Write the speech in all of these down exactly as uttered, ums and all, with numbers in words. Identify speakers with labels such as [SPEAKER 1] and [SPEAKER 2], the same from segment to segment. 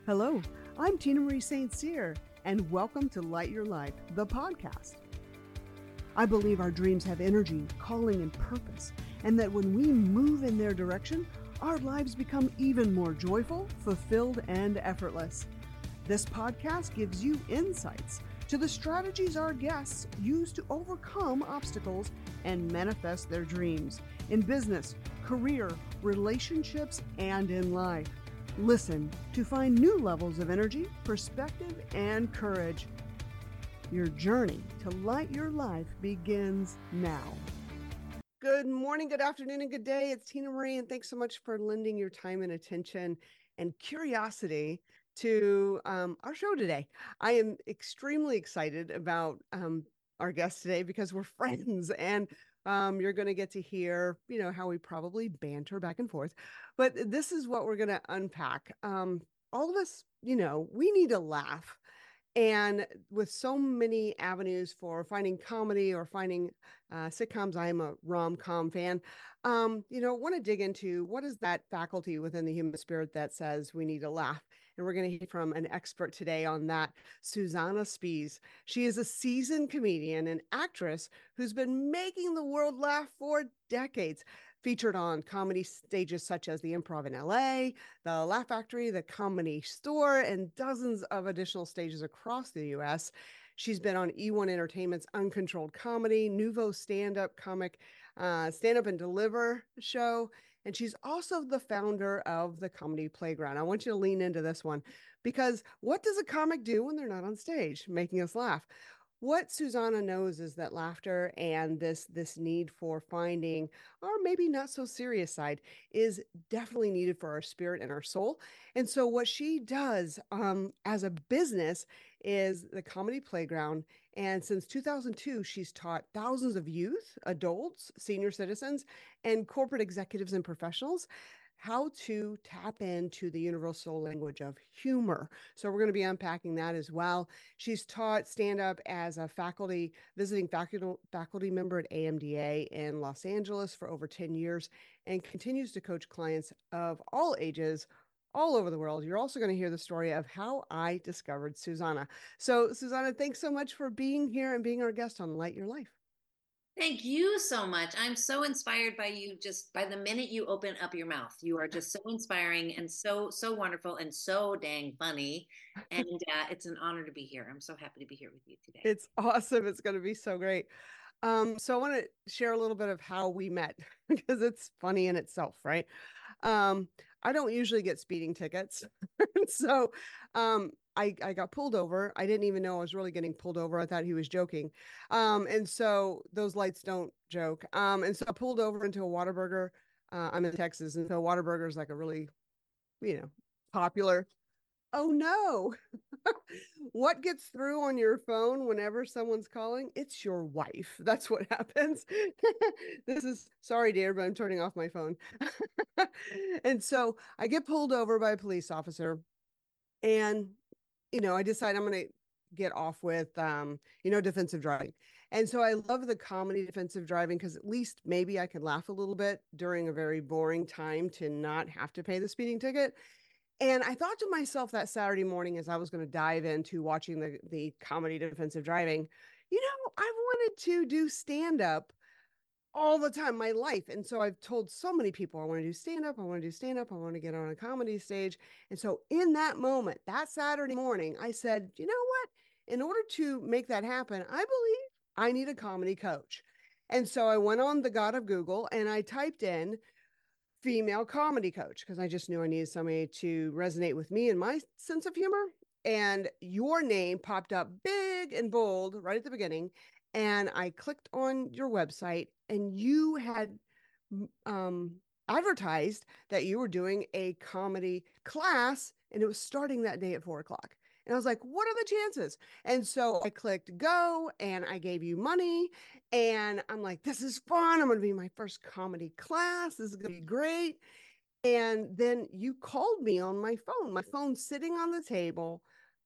[SPEAKER 1] Hello, I'm Tina Marie Saint Cyr, and welcome to Light Your Life, the podcast. I believe our dreams have energy, calling, and purpose, and that when we move in their direction, our lives become even more joyful, fulfilled, and effortless. This podcast gives you insights to the strategies our guests use to overcome obstacles and manifest their dreams in business, career, relationships, and in life. Listen to find new levels of energy, perspective, and courage. Your journey to light your life begins now. Good morning, good afternoon, and good day. It's Tina Marie, and thanks so much for lending your time and attention and curiosity to um, our show today. I am extremely excited about um, our guest today because we're friends, and um, you're going to get to hear, you know, how we probably banter back and forth. But this is what we're going to unpack. Um, all of us, you know, we need to laugh. And with so many avenues for finding comedy or finding uh, sitcoms, I'm a rom-com fan, um, you know, want to dig into what is that faculty within the human spirit that says we need to laugh. And we're going to hear from an expert today on that, Susanna Spies. She is a seasoned comedian and actress who's been making the world laugh for decades. Featured on comedy stages such as the Improv in L A, the Laugh Factory, the Comedy Store, and dozens of additional stages across the U S. She's been on E one Entertainment's Uncontrolled Comedy, Nuvo stand-up comic, uh, Stand Up and Deliver show, and she's also the founder of the Comedy Playground. I want you to lean into this one because what does a comic do when they're not on stage making us laugh? What Susanna knows is that laughter and this this need for finding our maybe not so serious side is definitely needed for our spirit and our soul. And so what she does um, as a business is the Comedy Playground. And since two thousand two, she's taught thousands of youth, adults, senior citizens, and corporate executives and professionals how to tap into the universal language of humor. So we're going to be unpacking that as well. She's taught stand-up as a faculty, visiting faculty, faculty member at A M D A in Los Angeles for over ten years and continues to coach clients of all ages all over the world. You're also going to hear the story of how I discovered Susanna. So Susanna, thanks so much for being here and being our guest on Light Your Life.
[SPEAKER 2] Thank you so much. I'm so inspired by you just by the minute you open up your mouth. You are just so inspiring and so, so wonderful and so dang funny. And uh, it's an honor to be here. I'm so happy to be here with you today.
[SPEAKER 1] It's awesome. It's going to be so great. Um, so I want to share a little bit of how we met because it's funny in itself, right? Um, I don't usually get speeding tickets. so um, I, I got pulled over. I didn't even know I was really getting pulled over. I thought he was joking. Um, and so those lights don't joke. Um, and so I pulled over into a Whataburger. Uh, I'm in Texas, and so Whataburger is like a really, you know, popular. Oh no. What gets through on your phone whenever someone's calling? It's your wife. That's what happens. This is sorry, dear, but I'm turning off my phone. And so I get pulled over by a police officer, and you know, I decide I'm going to get off with um, you know, defensive driving. And so I love the comedy defensive driving because at least maybe I can laugh a little bit during a very boring time to not have to pay the speeding ticket. And I thought to myself that Saturday morning as I was going to dive into watching the, the comedy defensive driving, you know, I've wanted to do stand up all the time, my life. And so I've told so many people, I want to do stand up, I want to do stand up, I want to get on a comedy stage. And so in that moment, that Saturday morning, I said, you know what? In order to make that happen, I believe I need a comedy coach. And so I went on the God of Google and I typed in female comedy coach because I just knew I needed somebody to resonate with me and my sense of humor. And your name popped up big and bold right at the beginning. And I clicked on your website, and you had um, advertised that you were doing a comedy class, and it was starting that day at four o'clock. And I was like, what are the chances? And so I clicked go and I gave you money. And I'm like, this is fun. I'm going to be my first comedy class. This is going to be great. And then you called me on my phone, my phone sitting on the table.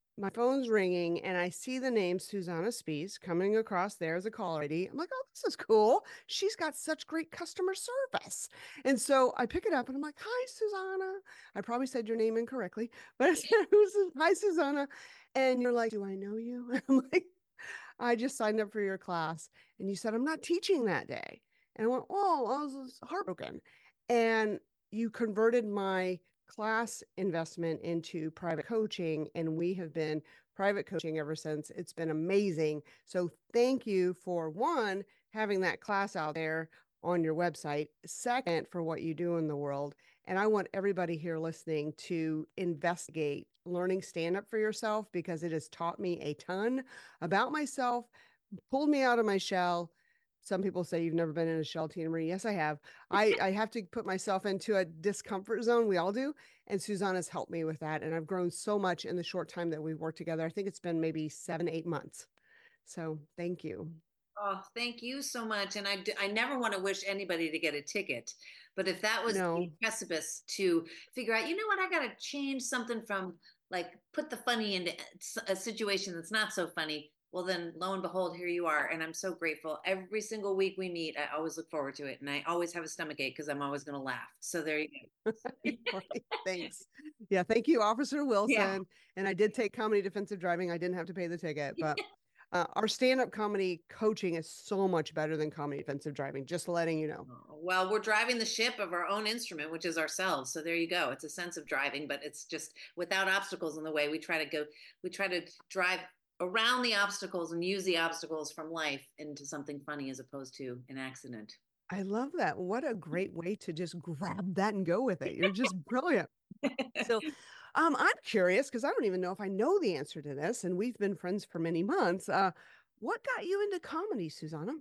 [SPEAKER 1] my phone's ringing and I see the name Susanna Spies coming across there as a caller I D. I'm like, oh, this is cool. She's got such great customer service. And so I pick it up and I'm like, hi, Susanna. I probably said your name incorrectly, but I said, who's this? Hi, Susanna. And you're like, do I know you? And I'm like, I just signed up for your class. And you said, I'm not teaching that day. And I went, oh, I was heartbroken. And you converted my class investment into private coaching, and we have been private coaching ever since. It's been amazing. So thank you for one, having that class out there on your website. Second, for what you do in the world. And I want everybody here listening to investigate learning stand up for yourself, because it has taught me a ton about myself, pulled me out of my shell. Some people say you've never been in a shell, Tina Marie. Yes, I have. I, I have to put myself into a discomfort zone. We all do. And Susanna's helped me with that. And I've grown so much in the short time that we've worked together. I think it's been maybe seven, eight months. So thank you.
[SPEAKER 2] Oh, thank you so much. And I, d- I never want to wish anybody to get a ticket, but if that was
[SPEAKER 1] No,
[SPEAKER 2] the precipice to figure out, you know what, I got to change something from like put the funny into a situation that's not so funny. Well, then lo and behold, here you are. And I'm so grateful. Every single week we meet, I always look forward to it. And I always have a stomach ache because I'm always going to laugh. So there you go.
[SPEAKER 1] right. Thanks. Yeah. Thank you, Officer
[SPEAKER 2] Yeah.
[SPEAKER 1] Wilson. And I did take comedy defensive driving. I didn't have to pay the ticket, but uh, our stand-up comedy coaching is so much better than comedy defensive driving. Just letting you know.
[SPEAKER 2] Well, we're driving the ship of our own instrument, which is ourselves. So there you go. It's a sense of driving, but it's just without obstacles in the way. We try to go, we try to drive around the obstacles and use the obstacles from life into something funny as opposed to an accident.
[SPEAKER 1] I love that. What a great way to just grab that and go with it. You're just brilliant. So, um, I'm curious because I don't even know if I know the answer to this, and we've been friends for many months. Uh, what got you into comedy, Susanna?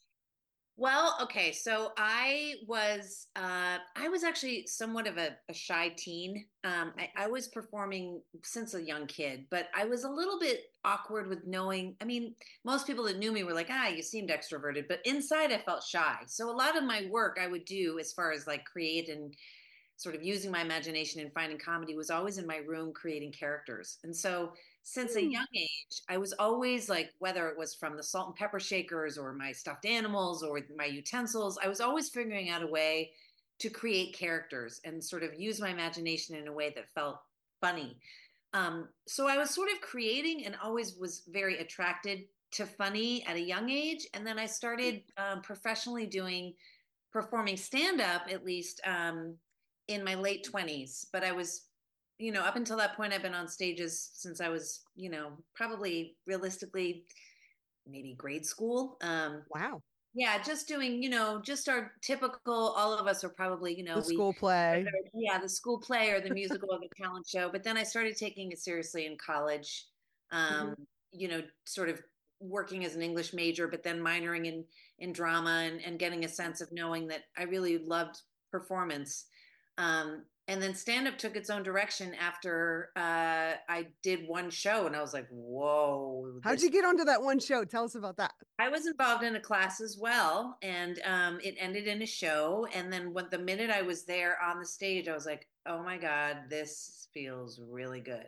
[SPEAKER 2] Well, okay, so I was uh, I was actually somewhat of a, a shy teen. Um, I, I was performing since a young kid, but I was a little bit awkward with knowing. I mean, most people that knew me were like, "Ah, you seemed extroverted," but inside I felt shy. So a lot of my work I would do as far as like create and sort of using my imagination and finding comedy was always in my room creating characters. And so since a
[SPEAKER 1] Hmm.
[SPEAKER 2] young age, I was always like, whether it was from the salt and pepper shakers or my stuffed animals or my utensils, I was always figuring out a way to create characters and sort of use my imagination in a way that felt funny. Um, so I was sort of creating and always was very attracted to funny at a young age. And then I started um, professionally doing performing stand up, at least um, in my late twenties. But I was, you know, up until that point, I've been on stages since I was, you know, probably realistically, maybe grade school. Um,
[SPEAKER 1] Wow.
[SPEAKER 2] yeah, just doing, you know, just our typical, all of us are probably, you know,
[SPEAKER 1] The
[SPEAKER 2] we,
[SPEAKER 1] school play.
[SPEAKER 2] yeah, the school play or the musical or the talent show. But then I started taking it seriously in college, um,
[SPEAKER 1] Mhm.
[SPEAKER 2] you know, sort of working as an English major, but then minoring in, in drama and, and getting a sense of knowing that I really loved performance. Um, and then stand up took its own direction after uh, I did one show, and I was like, whoa,
[SPEAKER 1] How'd
[SPEAKER 2] this
[SPEAKER 1] you get onto that one show? Tell us about that.
[SPEAKER 2] I was involved in a class as well, and um, it ended in a show. And then when the minute I was there on the stage, I was like, "Oh my God, this feels really good."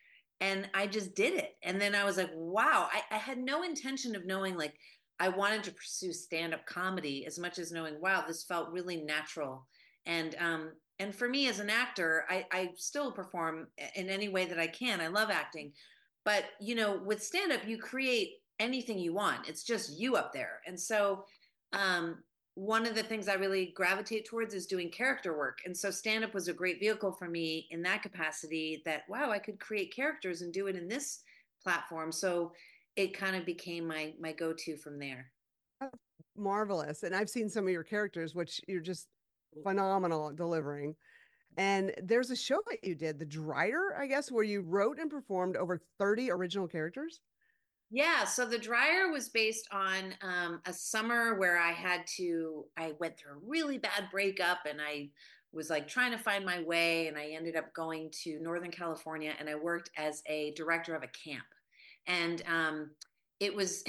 [SPEAKER 2] And I just did it. And then I was like, "Wow!" I, I had no intention of knowing like I wanted to pursue stand-up comedy as much as knowing, "Wow, this felt really natural." And um, and for me as an actor, I, I still perform in any way that I can. I love acting, but you know, with stand-up, you create anything you want. It's just you up there. And so um, one of the things I really gravitate towards is doing character work. And so stand up was a great vehicle for me in that capacity that, wow, I could create characters and do it in this platform. So it kind of became my my go-to from there.
[SPEAKER 1] Marvelous. And I've seen some of your characters, which you're just phenomenal at delivering. And there's a show that you did, The Dryer, I guess, where you wrote and performed over thirty original characters.
[SPEAKER 2] Yeah, so the dryer was based on um, a summer where I had to, I went through a really bad breakup and I was like trying to find my way. And I ended up going to Northern California and I worked as a director of a camp. And um, it was,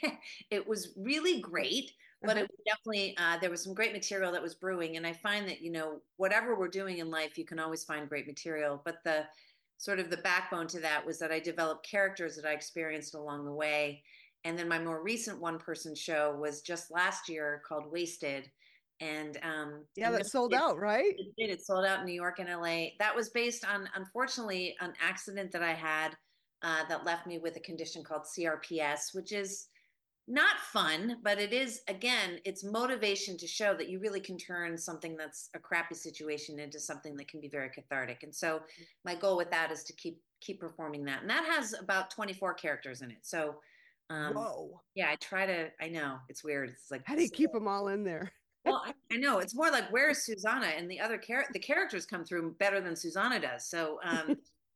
[SPEAKER 2] it was really great, but
[SPEAKER 1] Uh-huh.
[SPEAKER 2] it was definitely, uh, there was some great material that was brewing. And I find that, you know, whatever we're doing in life, you can always find great material. But the sort of the backbone to that was that I developed characters that I experienced along the way. And then my more recent one person show was just last year called Wasted. And um, I
[SPEAKER 1] Yeah, that
[SPEAKER 2] really
[SPEAKER 1] sold
[SPEAKER 2] did,
[SPEAKER 1] out, right?
[SPEAKER 2] it did. It sold out in New York and L A. That was based on, unfortunately, an accident that I had uh, that left me with a condition called C R P S, which is not fun, but it is, again, it's motivation to show that you really can turn something that's a crappy situation into something that can be very cathartic. And so my goal with that is to keep keep performing that. And that has about twenty-four characters in it. So um
[SPEAKER 1] Whoa.
[SPEAKER 2] yeah, I try to, I know it's weird. It's like,
[SPEAKER 1] How do you keep them all in there?
[SPEAKER 2] well, I, I know it's more like, where is Susanna? And the other char- the characters come through better than Susanna does. So um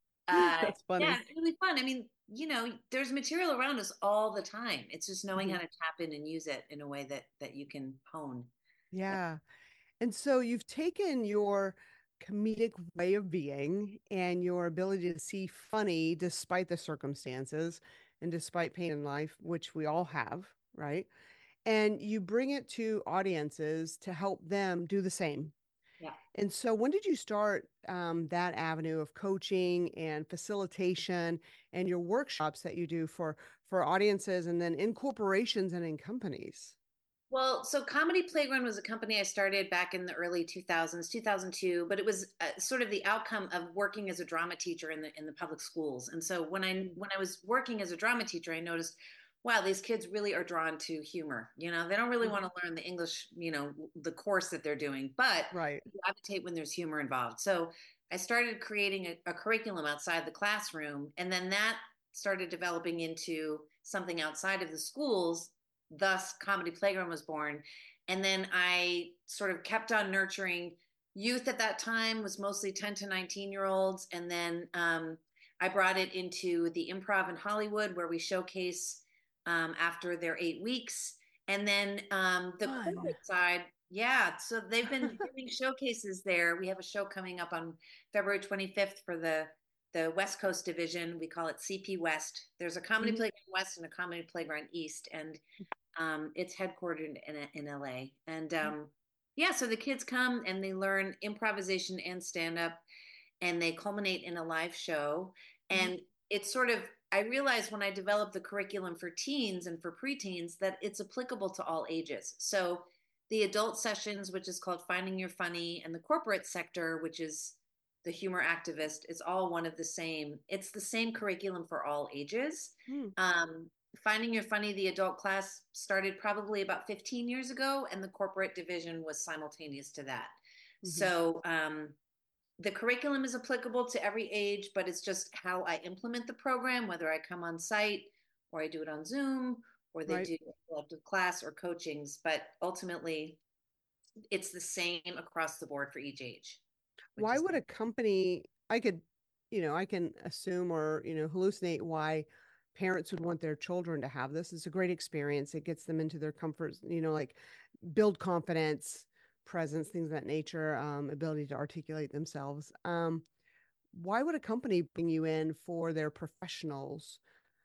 [SPEAKER 2] uh,
[SPEAKER 1] That's
[SPEAKER 2] yeah,
[SPEAKER 1] funny.
[SPEAKER 2] it's really fun. I mean, you know, there's material around us all the time. It's just knowing
[SPEAKER 1] Mhm.
[SPEAKER 2] how to tap in and use it in a way that that you can hone.
[SPEAKER 1] Yeah. And so you've taken your comedic way of being and your ability to see funny despite the circumstances and despite pain in life, which we all have, right? And you bring it to audiences to help them do the same.
[SPEAKER 2] Yeah.
[SPEAKER 1] And so, when did you start um, that avenue of coaching and facilitation and your workshops that you do for for audiences and then in corporations and in companies?
[SPEAKER 2] Well, so Comedy Playground was a company I started back in the early two thousands, two thousand two, but it was uh, sort of the outcome of working as a drama teacher in the in the public schools. And so when I when I was working as a drama teacher, I noticed, wow, these kids really are drawn to humor. You know, they don't really want
[SPEAKER 1] Mhm.
[SPEAKER 2] to learn the English, you know, the course that they're doing, but
[SPEAKER 1] Right.
[SPEAKER 2] they gravitate when there's humor involved. So I started creating a, a curriculum outside the classroom, and then that started developing into something outside of the schools. Thus Comedy Playground was born. And then I sort of kept on nurturing youth. At that time was mostly ten to nineteen year olds. And then um, I brought it into the Improv in Hollywood, where we showcase um, after their eight weeks. And then um, the
[SPEAKER 1] Fun.
[SPEAKER 2] corporate side, yeah, so they've been doing showcases there. We have a show coming up on February twenty-fifth for the the West Coast division. We call it C P West. There's a Comedy
[SPEAKER 1] Mhm.
[SPEAKER 2] Playground West and a Comedy Playground East, and um, it's headquartered in, in L A. And um, yeah, so the kids come and they learn improvisation and stand up, and they culminate in a live show.
[SPEAKER 1] Mhm.
[SPEAKER 2] And it's sort of, I realized when I developed the curriculum for teens and for preteens that it's applicable to all ages. So the adult sessions, which is called Finding Your Funny, and the corporate sector, which is the humor activist, is all one of the same. It's the same curriculum for all ages.
[SPEAKER 1] Mm.
[SPEAKER 2] Um, Finding Your Funny, the adult class, started probably about fifteen years ago, and the corporate division was simultaneous to that.
[SPEAKER 1] Mhm.
[SPEAKER 2] So um, the curriculum is applicable to every age, but it's just how I implement the program, whether I come on site or I do it on Zoom or they
[SPEAKER 1] Right.
[SPEAKER 2] do elective class or coachings. But ultimately, it's the same across the board for each age, which
[SPEAKER 1] Why
[SPEAKER 2] is
[SPEAKER 1] would a company, I could, you know, I can assume or, you know, hallucinate why parents would want their children to have this. It's a great experience. It gets them into their comforts, you know, like build confidence, presence, things of that nature, um, ability to articulate themselves. Um, why would a company bring you in for their professionals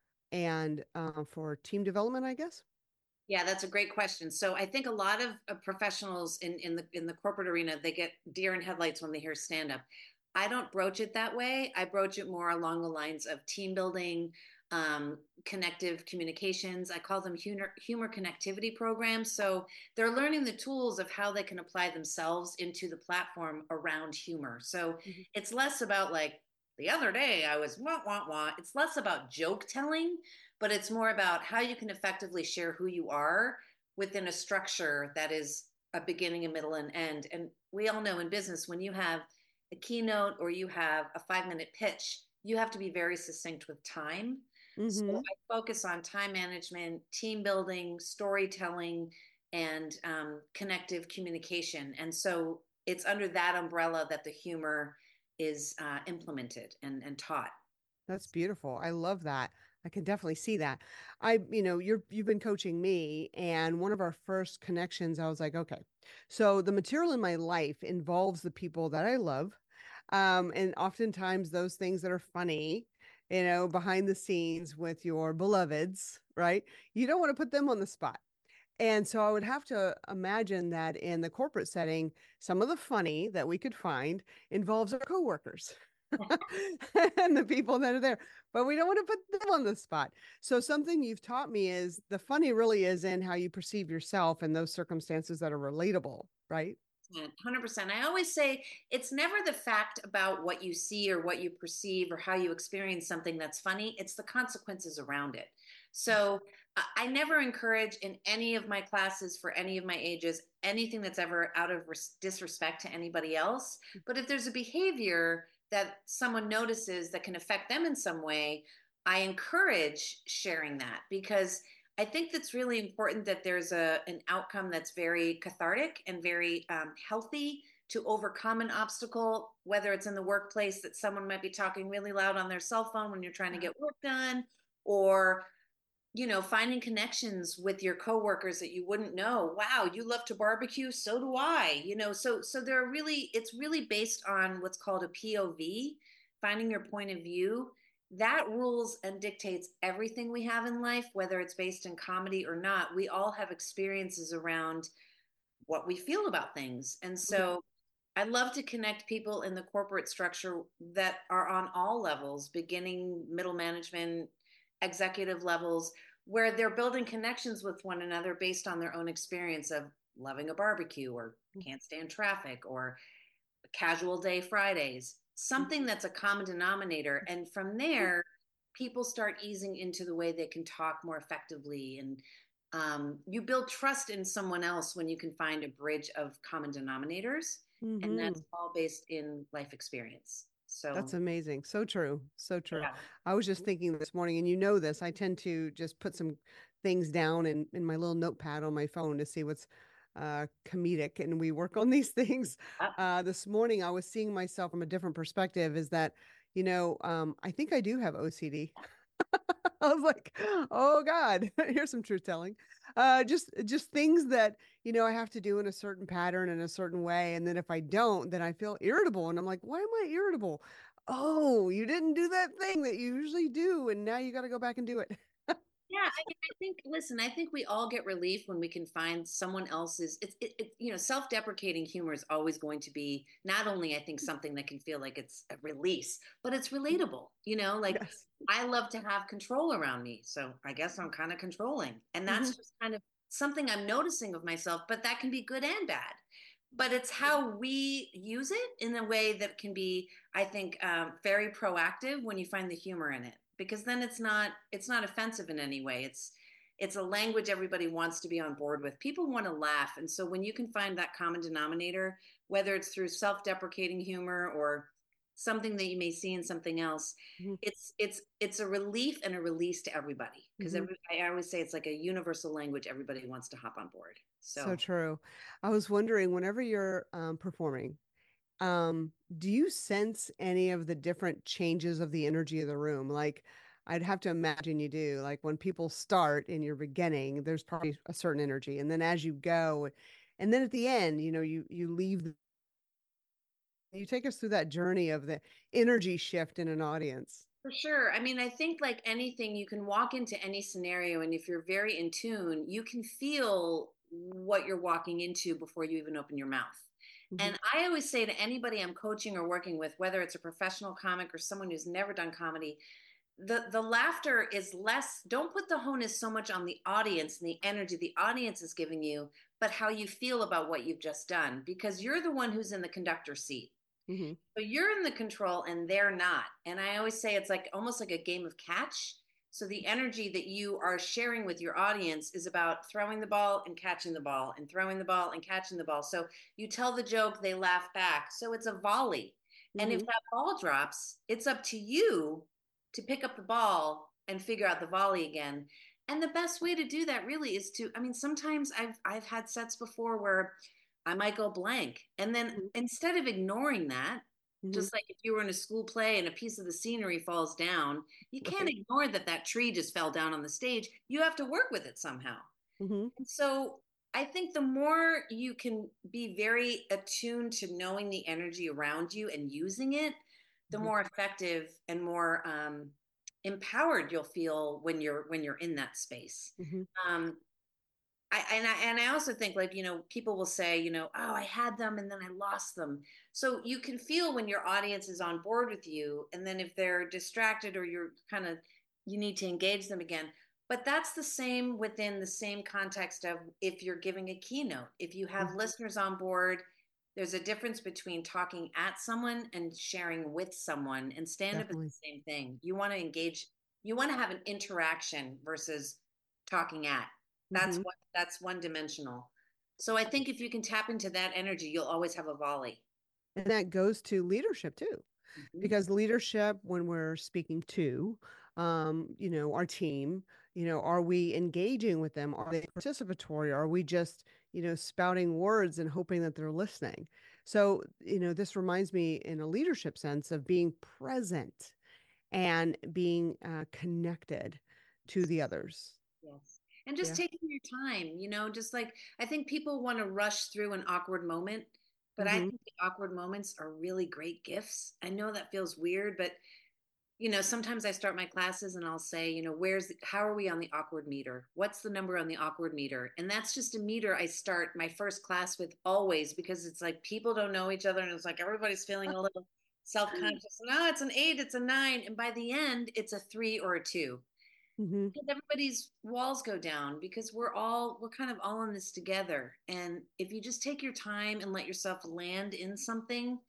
[SPEAKER 1] and uh, for team development, I guess?
[SPEAKER 2] Yeah, that's a great question. So I think a lot of uh, professionals in, in the in the corporate arena, they get deer in headlights when they hear stand up. I don't broach it that way. I broach it more along the lines of team building, um, connective communications. I call them humor, humor connectivity programs. So they're learning the tools of how they can apply themselves into the platform around humor. So
[SPEAKER 1] Mhm.
[SPEAKER 2] it's less about like, the other day I was wah wah wah. It's less about joke telling, but it's more about how you can effectively share who you are within a structure that is a beginning, a middle, and end. And we all know in business, when you have a keynote or you have a five minute pitch, you have to be very succinct with time. So
[SPEAKER 1] Mm-hmm.
[SPEAKER 2] I focus on time management, team building, storytelling, and um, connective communication. And so it's under that umbrella that the humor is uh, implemented and, and taught.
[SPEAKER 1] That's beautiful. I love that. I can definitely see that. I, you know, you're you've been coaching me, and one of our first connections, I was like, okay, so the material in my life involves the people that I love, um, and oftentimes those things that are funny, you know, behind the scenes with your beloveds, right? You don't want to put them on the spot. And so I would have to imagine that in the corporate setting, some of the funny that we could find involves our coworkers. and the people that are there, but we don't want to put them on the spot. So something you've taught me is the funny really is in how you perceive yourself in those circumstances that are relatable, right?
[SPEAKER 2] one hundred percent. I always say it's never the fact about what you see or what you perceive or how you experience something that's funny. It's the consequences around it. So I I never encourage in any of my classes for any of my ages anything that's ever out of res- disrespect to anybody else. But if there's a behavior that someone notices that can affect them in some way, I encourage sharing that because I think that's really important that there's a an outcome that's very cathartic and very um, healthy to overcome an obstacle, whether it's in the workplace that someone might be talking really loud on their cell phone when you're trying to get work done, or you know, finding connections with your coworkers that you wouldn't know. Wow, you love to barbecue, so do I. You know, so so they're really it's really based on what's called a P O V, finding your point of view. That rules and dictates everything we have in life, whether it's based in comedy or not. We all have experiences around what we feel about things. And so I love to connect people in the corporate structure that are on all levels, beginning, middle management, executive levels, where they're building connections with one another based on their own experience of loving a barbecue or can't stand traffic or casual day Fridays, something that's a common denominator. And from there, people start easing into the way they can talk more effectively. And um, you build trust in someone else when you can find a bridge of common denominators. And
[SPEAKER 1] Mm-hmm.
[SPEAKER 2] that's all based in life experience.
[SPEAKER 1] That's
[SPEAKER 2] So,
[SPEAKER 1] amazing. So true. So true.
[SPEAKER 2] yeah.
[SPEAKER 1] I was just thinking this morning, and you know this, I tend to just put some things down in, in my little notepad on my phone to see what's uh, comedic. And we work on these things.
[SPEAKER 2] Uh,
[SPEAKER 1] Uh, this morning, I was seeing myself from a different perspective is that, you know, um, I think I do have O C D. I was like, oh God, here's some truth telling. Uh, just just things that, you know, I have to do in a certain pattern in a certain way. And then if I don't, then I feel irritable. And I'm like, why am I irritable? Oh, you didn't do that thing that you usually do, and now you got to go back and do it.
[SPEAKER 2] Yeah, I, I think. Listen, I think we all get relief when we can find someone else's. It's, it, it, you know, self-deprecating humor is always going to be not only, I think, something that can feel like it's a release, but it's relatable. You know, like
[SPEAKER 1] Yes.
[SPEAKER 2] I love to have control around me, so I guess I'm kind of controlling, and
[SPEAKER 1] Hmm.
[SPEAKER 2] that's just kind of something I'm noticing of myself. But that can be good and bad. But it's how we use it in a way that can be, I think, um, very proactive when you find the humor in it, because then it's not it's not offensive in any way. It's it's a language everybody wants to be on board with. People want to laugh, and so when you can find that common denominator, whether it's through self-deprecating humor or something that you may see in something else,
[SPEAKER 1] Hmm.
[SPEAKER 2] it's it's it's a relief and a release to everybody because
[SPEAKER 1] Hmm.
[SPEAKER 2] every, I always say it's like a universal language everybody wants to hop on board.
[SPEAKER 1] So
[SPEAKER 2] So
[SPEAKER 1] true. I was wondering, whenever you're um, performing, Um, do you sense any of the different changes of the energy of the room? Like, I'd have to imagine you do. Like when people start in your beginning, there's probably a certain energy, and then as you go, and then at the end, you know, you you leave. the- You take us through that journey of the energy shift in an audience.
[SPEAKER 2] for sure. I mean, I think like anything, you can walk into any scenario, and if you're very in tune, you can feel what you're walking into before you even open your mouth.
[SPEAKER 1] Hmm.
[SPEAKER 2] And I always say to anybody I'm coaching or working with, whether it's a professional comic or someone who's never done comedy, the the laughter is less. Don't put the onus so much on the audience and the energy the audience is giving you, but how you feel about what you've just done, because you're the one who's in the conductor's seat.
[SPEAKER 1] Hmm.
[SPEAKER 2] So you're in the control and they're not. And I always say it's like almost like a game of catch. So the energy that you are sharing with your audience is about throwing the ball and catching the ball and throwing the ball and catching the ball. So you tell the joke, they laugh back. So it's a volley. And if
[SPEAKER 1] Hmm.
[SPEAKER 2] that ball drops, it's up to you to pick up the ball and figure out the volley again. And the best way to do that really is to, I mean, sometimes I've I've had sets before where I might go blank. And then instead of ignoring that,
[SPEAKER 1] Hmm.
[SPEAKER 2] just like if you were in a school play and a piece of the scenery falls down, you can't
[SPEAKER 1] Right.
[SPEAKER 2] ignore that that tree just fell down on the stage. You have to work with it somehow.
[SPEAKER 1] Hmm.
[SPEAKER 2] And so I think the more you can be very attuned to knowing the energy around you and using it, the
[SPEAKER 1] Hmm.
[SPEAKER 2] more effective and more um, empowered you'll feel when you're when you're in that space.
[SPEAKER 1] Hmm.
[SPEAKER 2] Um, I and I and I also think like, you know, people will say, you know, oh, I had them and then I lost them. So you can feel when your audience is on board with you, and then if they're distracted or you're kind of you need to engage them again. But that's the same within the same context of if you're giving a keynote. If you have
[SPEAKER 1] Mhm.
[SPEAKER 2] listeners on board, there's a difference between talking at someone and sharing with someone. And stand up is the
[SPEAKER 1] Definitely.
[SPEAKER 2] same thing. You want to engage, you want to have an interaction versus talking at. That's
[SPEAKER 1] Hmm.
[SPEAKER 2] what that's one dimensional. So I think if you can tap into that energy, you'll always have a volley.
[SPEAKER 1] And that goes to leadership too,
[SPEAKER 2] Mhm.
[SPEAKER 1] because leadership, when we're speaking to, um, you know, our team, you know, are we engaging with them? Are they participatory? Are we just, you know, spouting words and hoping that they're listening? So, you know, this reminds me in a leadership sense of being present and being uh, connected to the others.
[SPEAKER 2] Yes. And just
[SPEAKER 1] Yeah.
[SPEAKER 2] taking your time, you know, just like I think people want to rush through an awkward moment, but I
[SPEAKER 1] Hmm.
[SPEAKER 2] think the awkward moments are really great gifts. I know that feels weird, but you know, sometimes I start my classes and I'll say, you know, where's the, how are we on the awkward meter? What's the number on the awkward meter? And that's just a meter I start my first class with always because it's like people don't know each other and it's like everybody's feeling a little self-conscious. No, it's an eight, it's a nine, and by the end, it's a three or a two.
[SPEAKER 1] Hmm.
[SPEAKER 2] Because everybody's walls go down because we're all we're kind of all in this together. And if you just take your time and let yourself land in something,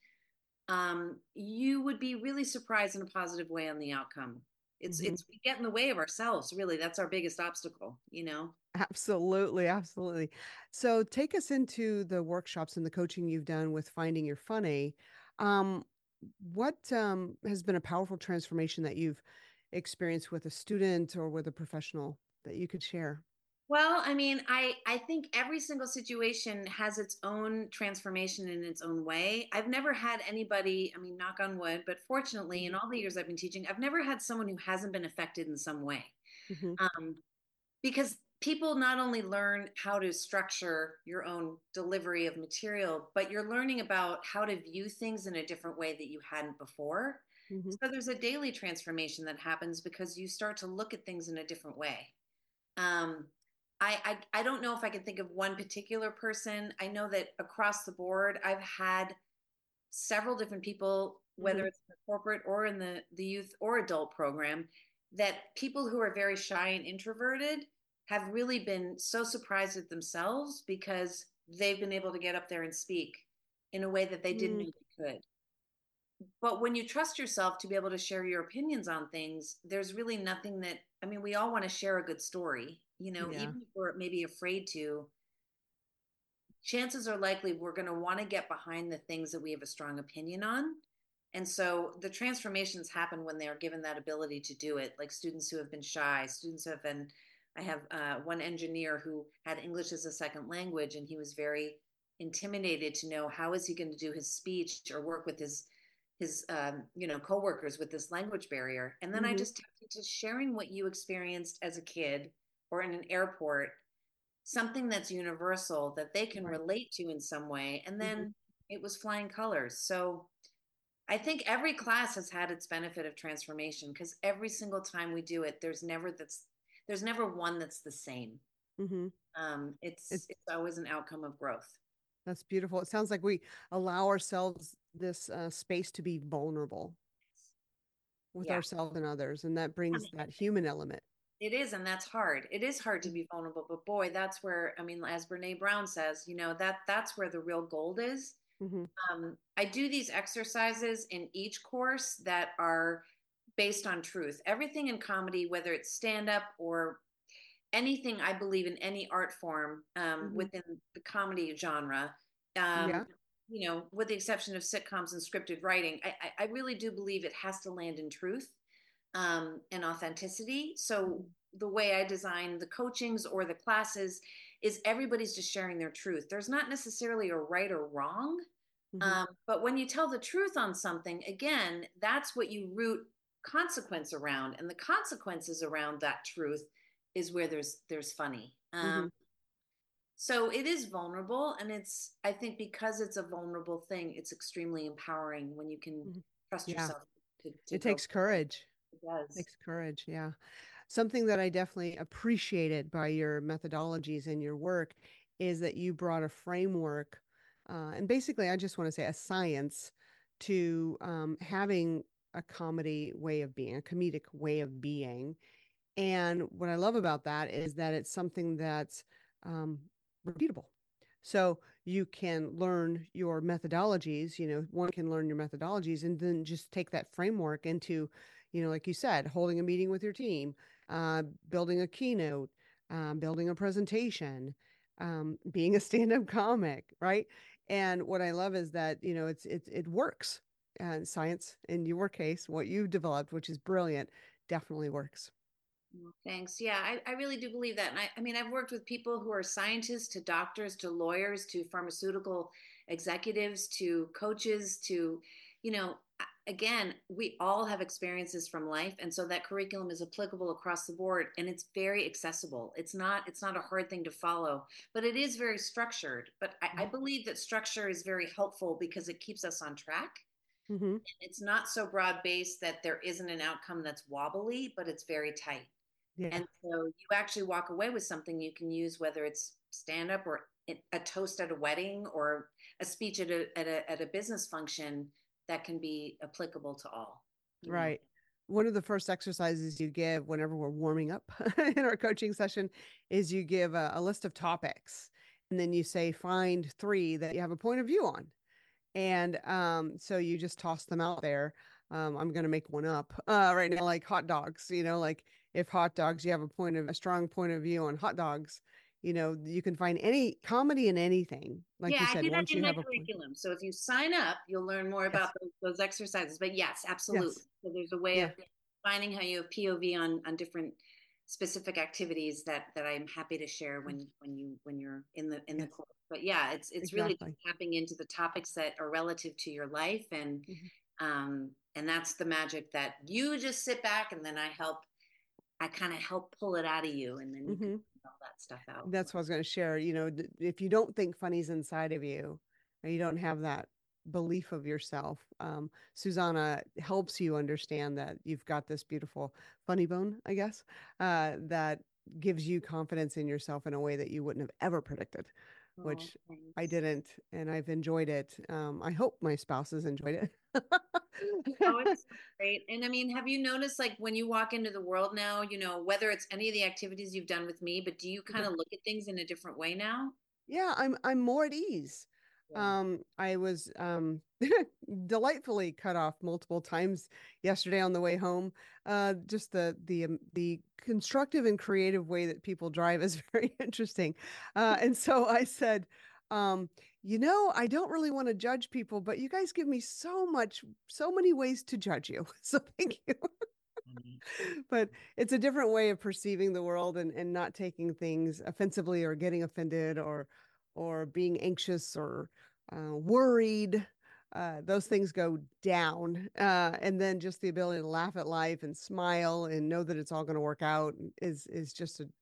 [SPEAKER 2] um, you would be really surprised in a positive way on the outcome. It's
[SPEAKER 1] Hmm.
[SPEAKER 2] it's we get in the way of ourselves, really. That's our biggest obstacle, you know.
[SPEAKER 1] Absolutely, absolutely. So take us into the workshops and the coaching you've done with Finding Your Funny. Um, what um, has been a powerful transformation that you've experienced with a student or with a professional that you could share?
[SPEAKER 2] Well, I mean, I I think every single situation has its own transformation in its own way. I've never had anybody, I mean, knock on wood, but fortunately, in
[SPEAKER 1] Hmm.
[SPEAKER 2] all the years I've been teaching, I've never had someone who hasn't been affected in some way.
[SPEAKER 1] Hmm.
[SPEAKER 2] Um, because people not only learn how to structure your own delivery of material, but you're learning about how to view things in a different way that you hadn't before.
[SPEAKER 1] Hmm.
[SPEAKER 2] So there's a daily transformation that happens because you start to look at things in a different way. Um, I, I I don't know if I can think of one particular person. I know that across the board, I've had several different people, whether
[SPEAKER 1] Hmm.
[SPEAKER 2] it's in the corporate or in the the youth or adult program, that people who are very shy and introverted have really been so surprised at themselves because they've been able to get up there and speak in a way that they didn't know they could. But when you trust yourself to be able to share your opinions on things, there's really nothing that, I mean, we all want to share a good story, you know,
[SPEAKER 1] Yeah.
[SPEAKER 2] even if we're maybe afraid to, chances are likely we're going to want to get behind the things that we have a strong opinion on. And so the transformations happen when they are given that ability to do it, like students who have been shy, students who have been, I have uh, one engineer who had English as a second language, and he was very intimidated to know how is he going to do his speech or work with his his um, you know coworkers with this language barrier. And then I
[SPEAKER 1] Hmm.
[SPEAKER 2] just tapped into sharing what you experienced as a kid or in an airport, something that's universal that they can
[SPEAKER 1] Right.
[SPEAKER 2] relate to in some way. And
[SPEAKER 1] Hmm.
[SPEAKER 2] then it was flying colors. So I think every class has had its benefit of transformation because every single time we do it, there's never that's there's never one that's the same.
[SPEAKER 1] Hmm.
[SPEAKER 2] Um, it's
[SPEAKER 1] It,
[SPEAKER 2] it's always an outcome of growth.
[SPEAKER 1] that's beautiful. It sounds like we allow ourselves this uh, space to be vulnerable with
[SPEAKER 2] Yeah.
[SPEAKER 1] ourselves and others, and that brings that human element.
[SPEAKER 2] It is, and that's hard. It is hard to
[SPEAKER 1] Mhm.
[SPEAKER 2] be vulnerable, but boy, that's where, I mean, as Brene Brown says, you know, that that's where the real gold is.
[SPEAKER 1] Mhm.
[SPEAKER 2] Um, I do these exercises in each course that are based on truth. Everything in comedy, whether it's stand up or anything, I believe in any art form um,
[SPEAKER 1] Mhm.
[SPEAKER 2] within the comedy genre, um,
[SPEAKER 1] Yeah.
[SPEAKER 2] you know, with the exception of sitcoms and scripted writing, I, I really do believe it has to land in truth um, and authenticity. So
[SPEAKER 1] Mhm.
[SPEAKER 2] the way I design the coachings or the classes is everybody's just sharing their truth. There's not necessarily a right or wrong.
[SPEAKER 1] Mhm.
[SPEAKER 2] Um, but when you tell the truth on something, again, that's what you root consequence around, and the consequences around that truth is where there's there's funny. Um,
[SPEAKER 1] Mhm.
[SPEAKER 2] so it is vulnerable, and it's I think because it's a vulnerable thing, it's extremely empowering when you can
[SPEAKER 1] Mhm.
[SPEAKER 2] trust
[SPEAKER 1] Yeah.
[SPEAKER 2] yourself to to
[SPEAKER 1] It
[SPEAKER 2] go
[SPEAKER 1] takes
[SPEAKER 2] for it.
[SPEAKER 1] courage.
[SPEAKER 2] It does.
[SPEAKER 1] Takes courage. Yeah. something that I definitely appreciated by your methodologies and your work is that you brought a framework, uh, and basically, I just want to say a science to um, having a comedy way of being, a comedic way of being. And what I love about that is that it's something that's um, repeatable. So you can learn your methodologies, you know, one can learn your methodologies and then just take that framework into, you know, like you said, holding a meeting with your team, uh, building a keynote, um, building a presentation, um, being a stand-up comic, right? And what I love is that, you know, it's it it works. And science, in your case, what you developed, which is brilliant, definitely works.
[SPEAKER 2] Well, thanks. Yeah, I, I really do believe that. And I, I mean, I've worked with people who are scientists to doctors to lawyers to pharmaceutical executives to coaches to, you know, again, we all have experiences from life. And so that curriculum is applicable across the board and it's very accessible. It's not, it's not a hard thing to follow, but it is very structured. But I, I believe that structure is very helpful because it keeps us on track.
[SPEAKER 1] Mm-hmm.
[SPEAKER 2] It's not so broad based that there isn't an outcome that's wobbly, but it's very tight.
[SPEAKER 1] Yeah.
[SPEAKER 2] And so you actually walk away with something you can use, whether it's stand up or a toast at a wedding or a speech at a, at a, at a business function that can be applicable to all, you know?
[SPEAKER 1] Right. One of the first exercises you give whenever we're warming up in our coaching session is you give a, a list of topics and then you say, find three that you have a point of view on. And um, so you just toss them out there. Um, I'm going to make one up uh, right now, like hot dogs. You know, like if hot dogs, you have a point of a strong point of view on hot dogs. You know, you can find any comedy in anything. Like
[SPEAKER 2] Yeah,
[SPEAKER 1] you
[SPEAKER 2] I
[SPEAKER 1] said,
[SPEAKER 2] do that
[SPEAKER 1] once
[SPEAKER 2] in
[SPEAKER 1] you
[SPEAKER 2] my
[SPEAKER 1] have a point.
[SPEAKER 2] curriculum. So if you sign up, you'll learn more about
[SPEAKER 1] Yes.
[SPEAKER 2] those, those exercises. But yes, absolutely.
[SPEAKER 1] Yes.
[SPEAKER 2] So there's a way of
[SPEAKER 1] Yeah.
[SPEAKER 2] finding how you have P O V on on different specific activities that that I'm happy to share when when you when you're in the in the
[SPEAKER 1] Yes.
[SPEAKER 2] course. But yeah, it's it's really
[SPEAKER 1] Exactly.
[SPEAKER 2] tapping into the topics that are relative to your life and
[SPEAKER 1] Mhm.
[SPEAKER 2] um and that's the magic that you just sit back and then I help I kind of help pull it out of you and then you can
[SPEAKER 1] Mhm.
[SPEAKER 2] all that stuff out.
[SPEAKER 1] That's what I was going to share. You know, if you don't think funny's inside of you, or you don't have that belief of yourself, um, Susanna helps you understand that you've got this beautiful funny bone, I guess, uh, that gives you confidence in yourself in a way that you wouldn't have ever predicted,
[SPEAKER 2] Oh,
[SPEAKER 1] which I
[SPEAKER 2] thanks.
[SPEAKER 1] didn't, and I've enjoyed it. Um, I hope my spouse has enjoyed
[SPEAKER 2] Oh,
[SPEAKER 1] it.
[SPEAKER 2] it's so great. And I mean, have you noticed like when you walk into the world now, you know, whether it's any of the activities you've done with me, but do you kind of look at things in a different way now?
[SPEAKER 1] Yeah, I'm I'm more at ease.
[SPEAKER 2] Yeah.
[SPEAKER 1] Um, I was um delightfully cut off multiple times yesterday on the way home. Uh, just the the um, the constructive and creative way that people drive is very interesting. Uh, and so I said, um, you know, I don't really want to judge people, but you guys give me so much, so many ways to judge you. So thank you.
[SPEAKER 2] Mhm.
[SPEAKER 1] But it's a different way of perceiving the world and, and not taking things offensively or getting offended or or being anxious or uh, worried. Uh, those things go down. Uh, and then just the ability to laugh at life and smile and know that it's all going to work out is is just a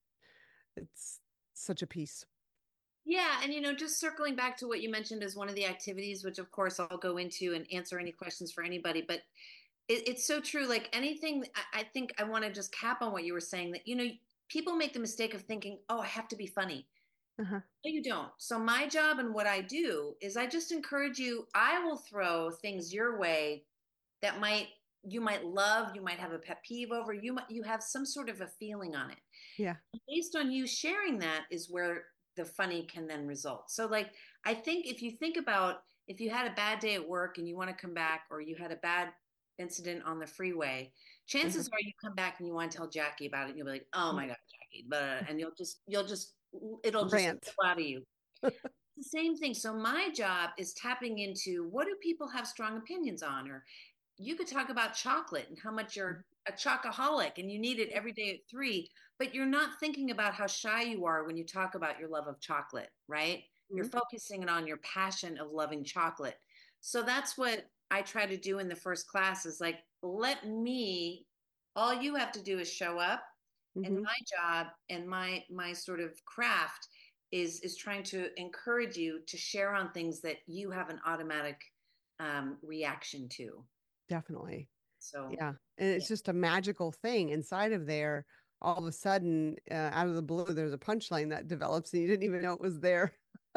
[SPEAKER 1] it's such a piece.
[SPEAKER 2] Yeah, and you know, just circling back to what you mentioned as one of the activities, which of course I'll go into and answer any questions for anybody, but it, it's so true. Like anything, I, I think I want to just cap on what you were saying that, you know, people make the mistake of thinking, oh, I have to be funny.
[SPEAKER 1] Uh-huh.
[SPEAKER 2] No, you don't. So my job and what I do is I just encourage you, I will throw things your way that might you might love, you might have a pet peeve over, you might you have some sort of a feeling on it.
[SPEAKER 1] Yeah.
[SPEAKER 2] Based on you sharing that is where the funny can then result. So like I think if you think about if you had a bad day at work and you want to come back or you had a bad incident on the freeway,
[SPEAKER 1] Uh-huh.
[SPEAKER 2] chances are you come back and you want to tell Jackie about it and you'll be like, "Oh my God, Jackie." But and you'll just you'll just it'll just
[SPEAKER 1] Rant.
[SPEAKER 2] flow out of you. The same thing. So my job is tapping into what do people have strong opinions on, or you could talk about chocolate and how much you're a chocoholic and you need it every day at three, but you're not thinking about how shy you are when you talk about your love of chocolate, right? You're
[SPEAKER 1] Mhm.
[SPEAKER 2] focusing on your passion of loving chocolate. So that's what I try to do in the first class is like, let me, all you have to do is show up. And
[SPEAKER 1] Mhm.
[SPEAKER 2] my job and my my sort of craft is is trying to encourage you to share on things that you have an automatic um, reaction to.
[SPEAKER 1] Definitely.
[SPEAKER 2] So,
[SPEAKER 1] Yeah. And
[SPEAKER 2] yeah.
[SPEAKER 1] it's just a magical thing inside of there all of a sudden, uh, out of the blue, there's a punchline that develops and you didn't even know it was there.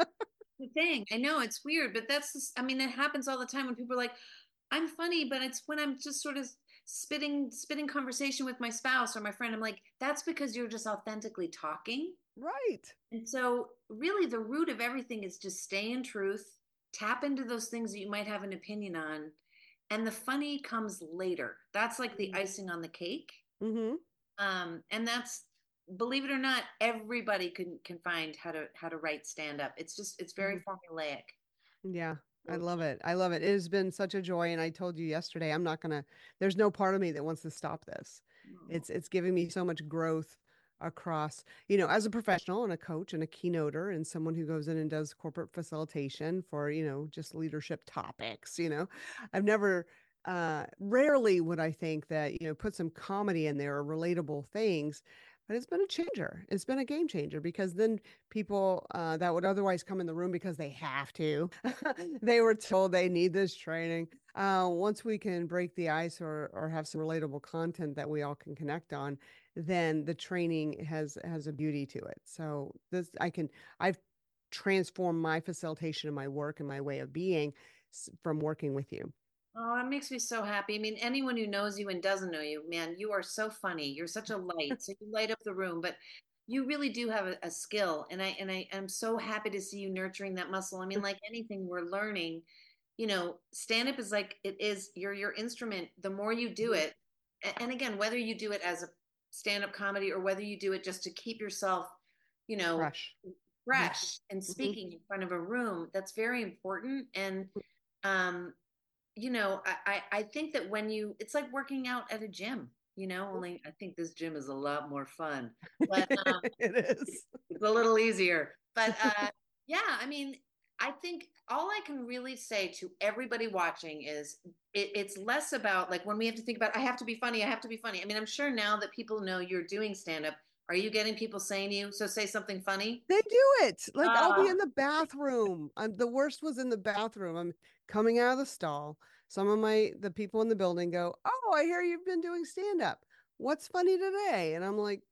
[SPEAKER 2] The thing. I know it's weird, but that's just, I mean, it happens all the time when people are like, I'm funny, but it's when I'm just sort of spitting spitting conversation with my spouse or my friend. I'm like, that's because you're just authentically talking.
[SPEAKER 1] Right.
[SPEAKER 2] And so really the root of everything is just stay in truth, tap into those things that you might have an opinion on, and the funny comes later. That's like the icing on the cake.
[SPEAKER 1] Mm-hmm.
[SPEAKER 2] Um, and that's, believe it or not, everybody can can find how to how to write stand up. It's just it's very formulaic.
[SPEAKER 1] Yeah, I
[SPEAKER 2] So,
[SPEAKER 1] love it. I love it. It has been such a joy. And I told you yesterday, I'm not gonna, there's no part of me that wants to stop this.
[SPEAKER 2] oh,
[SPEAKER 1] It's it's giving me so much growth across, you know, as a professional and a coach and a keynoter and someone who goes in and does corporate facilitation for, you know, just leadership topics, you know. I've never uh rarely would I think that, you know, put some comedy in there or relatable things, but it's been a changer. It's been a game changer because then people uh, that would otherwise come in the room because they have to. They were told they need this training. Uh, once we can break the ice or or have some relatable content that we all can connect on, then the training has has a beauty to it. So this I can I've transformed my facilitation and my work and my way of being from working with you.
[SPEAKER 2] oh, it makes me so happy. I mean, anyone who knows you and doesn't know you, man, you are so funny. You're such a light. So you light up the room, but you really do have a, a skill. And I and I am so happy to see you nurturing that muscle. I mean, like anything we're learning, you know, stand up is like it is your your instrument. The more you do it, and again, whether you do it as a stand up comedy or whether you do it just to keep yourself, you know,
[SPEAKER 1] Fresh. Hmm.
[SPEAKER 2] fresh and
[SPEAKER 1] Hmm.
[SPEAKER 2] speaking in front of a room, that's very important. And um you know, I, I think that when you, it's like working out at a gym, you know, only I think this gym is a lot more fun, but um,
[SPEAKER 1] It is.
[SPEAKER 2] it's a little easier. But uh, yeah, I mean, I think all I can really say to everybody watching is it, it's less about like when we have to think about, I have to be funny, I have to be funny. I mean, I'm sure now that people know you're doing stand up, are you getting people saying to you, so say something funny?
[SPEAKER 1] They do it. Like I'll be
[SPEAKER 2] Uh,
[SPEAKER 1] in the bathroom. I'm the worst was in the bathroom. I'm coming out of the stall. Some of my the people in the building go, "Oh, I hear you've been doing stand up. What's funny today?" And I'm like,